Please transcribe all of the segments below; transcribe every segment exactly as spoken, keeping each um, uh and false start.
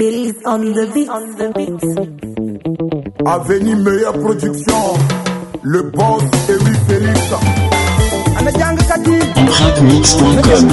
Billy's on the beat. On the beat. Avenue Meilleure Production, le boss Eric Félix. Rapmix point com.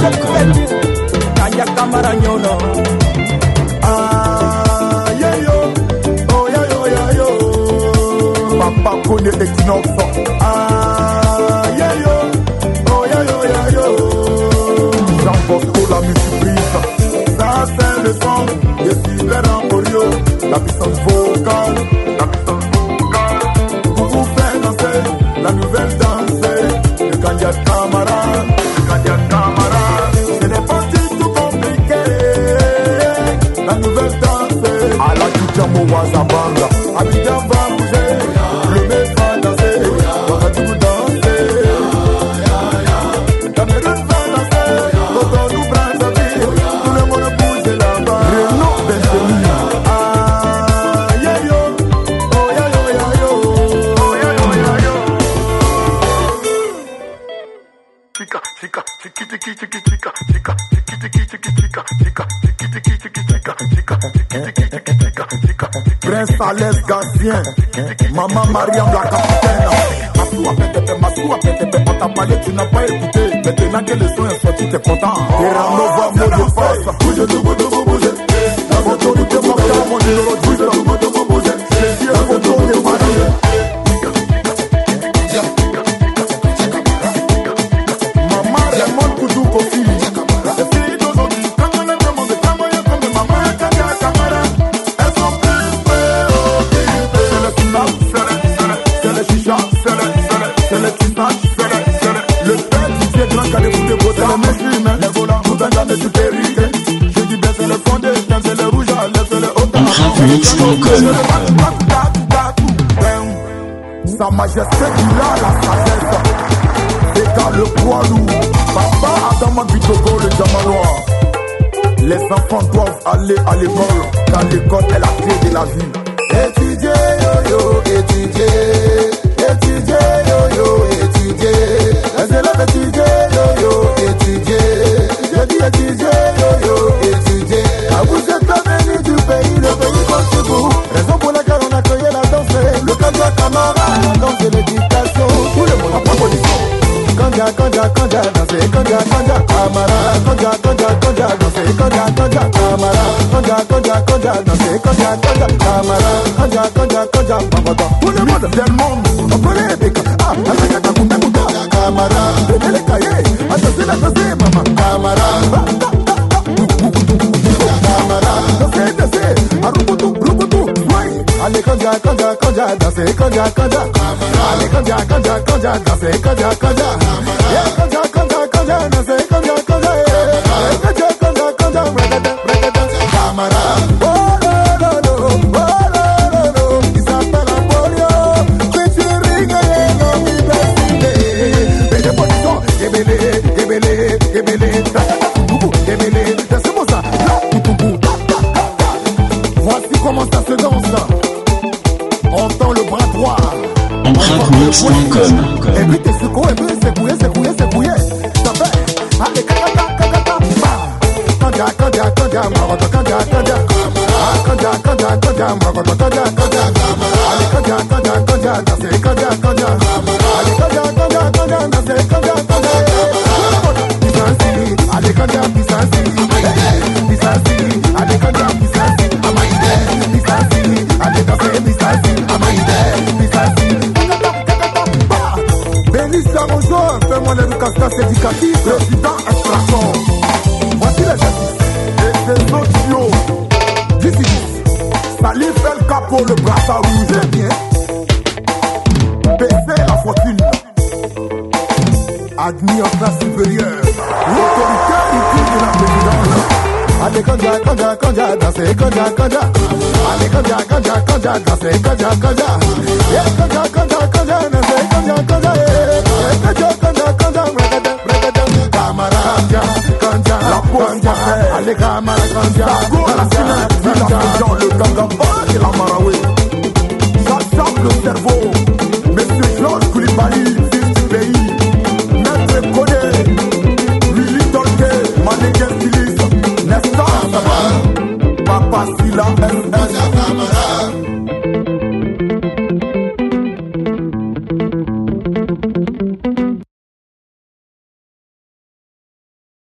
Ah, yeah, yo. Oh, yeah, yo, yeah, yo. Papa connaît Equinox. Ah, yeah, yo. Oh, yeah, yo, yeah, yo. Jean Bosco, la multiprise. Ça, c'est le son de Cyber en Oreo. La puissance vocale. La puissance vocale. Pour vous faire danser. La nouvelle danse. Le Kandia Camara. Le Kandia Camara. Ce n'est pas du tout compliqué. La nouvelle danse. À la Kijamo Wazabanga. Abidjan va bouger. Le mec va danser. Ouagadougou danser. Cameroun va danser. Cotonou Brazzaville. Tout le monde bouge là-bas. Renaud Benzemi. Ah, yeah yo. Oh yeah yo yeah yo. Oh yeah yo yeah yo. Chica, chica, chiqui chiqui chiqui chica, chica, chiqui chiqui chiqui chica, chica, chiqui chiqui chiqui chica, chica, chiqui chiqui chiqui chica, chica. Prince Alès Gazien, Maman Mariam la capitaine. Masou a pété, Masou a pété, on t'a parlé, tu n'as pas écouté. Maintenant que le son est sorti, t'es content. Terrano va mot de passe, bouge, bouge, bouge, bouge. La photo de tes morts, mon numéro, bouge, bouge, bouge, bouge. Les yeux, la photo de Marie. Maman Raymond Koudou Kofi. Les filles d'aujourd'hui, quand on les demande, quand on les comme maman Kandia Camara, elles sont plus préoccupées. C'est le snap, c'est le, c'est le chicha, c'est le, c'est le, c'est le tissage, c'est le, c'est le, le père du pied grand qu'à l'écoute des beaux, c'est le musulman, les volants, tout un jamais du périque. Je dis bien, c'est le fond des thèmes, c'est le rouge à lèvres, c'est le haut à Rapmix point com. Sa majesté, il a la sagesse. Et dans le poids lourd, Papa Adama Bitogo, le Jamanois. Les enfants doivent aller à l'école, car l'école est la clé de la vie. Étudier, yo yo, étudier. Étudier, yo yo, étudier. Les élèves étudier, yo yo, étudier. Je dis étudier, yo yo, étudier. Ah, vous êtes la venue du pays, le pays compte sur vous. Raison pour laquelle on a créé la danse, le Kandia Camara, la danse de l'éducation. Tout le monde a proposition. Kandia, Kandia, Kandia, danser, Kandia, Kandia, Camara. Kandia, Kandia, Kandia, danser, Kandia, Kandia, Camara. Kandia, Kandia, Kandia, danser, Kandia, Kandia, Camara. Kandia, Kandia, Kandia, Mamata. Tout le monde, c'est le monde. On connaît les bécas. Ah, Kandia, Kandia, Kandia, Camara. Prenez les cahiers, attention la danser, maman. Camara. Camara. Danser, danser. Arubutu, rubutu. Allez, Kandia, Kandia, Kandia, danser, Kandia, Kandia. Allez, Kandia, Kandia, Kandia, danser, Kandia, Kandia. Yeah, Kandia, Kandia, Kandia, danser, Kandia, Kandia. Allez, Kandia, Kandia, Kandia, reggaeton, reggaeton. Camara. Oh, no, no, no, oh, no, no, no. Il s'appelle Apollio. Featuring Ayengo, mi beside. Belle position, Gebele, Gebele, Gebele. Gebele, laissez-moi ça. Voici comment ça se danse. On tend le bras droit. Rapmix point com. Et puis t'es secoué, et puis secoué, secoué, secoué. Ça fait. Allez, kaka, kaka, kaka. Kandia, Kandia, Kandia, Maroto, Kandia, Kandia. Ah, Kandia, Kandia, Kandia, Maroto, Kandia, Kandia. Allez, Kandia, Kandia, Kandia, danser, Kandia, Kandia. Allez, Kandia, Kandia, Kandia, danser, Kandia, Kandia. Pisansi, allez, Kandia, Pisansi. Pisansi, allez, Kandia, Pisansi. Amaïde, Pisansi, allez, danser, Pisansi. Amaïde, Pisansi. Bélissa Rojo, fais-moi l'éducation éducative, président extraction. Voici les gestes et ses sociaux. D'ici, Salif El Capo, le brassard rouge, bien. Baisser la fortune. Admis en classe supérieure. L'autorité ultime de la présidence. Allez, Kandia, Kandia, Kandia, danser, Kandia, Kandia. Allez, Kandia, Kandia, Kandia, danser, Kandia, Kandia. Yeah, Kandia, Kandia, Kandia, danser, Kandia, Kandia. Yeah, Kandia, Kandia, Kandia, reggaeton, reggaeton. Camara, Kandia, Kandia, Kandia. Allez, Camara, Kandia, Kandia, Kandia. Le Gangamba et la Maraoué. Ça choque le cerveau. Monsieur Georges Koulibaly, fils du pays. Maître Kodé, Willy Tolke, Manéguer Phyllis, Nestor Papa Villa S S.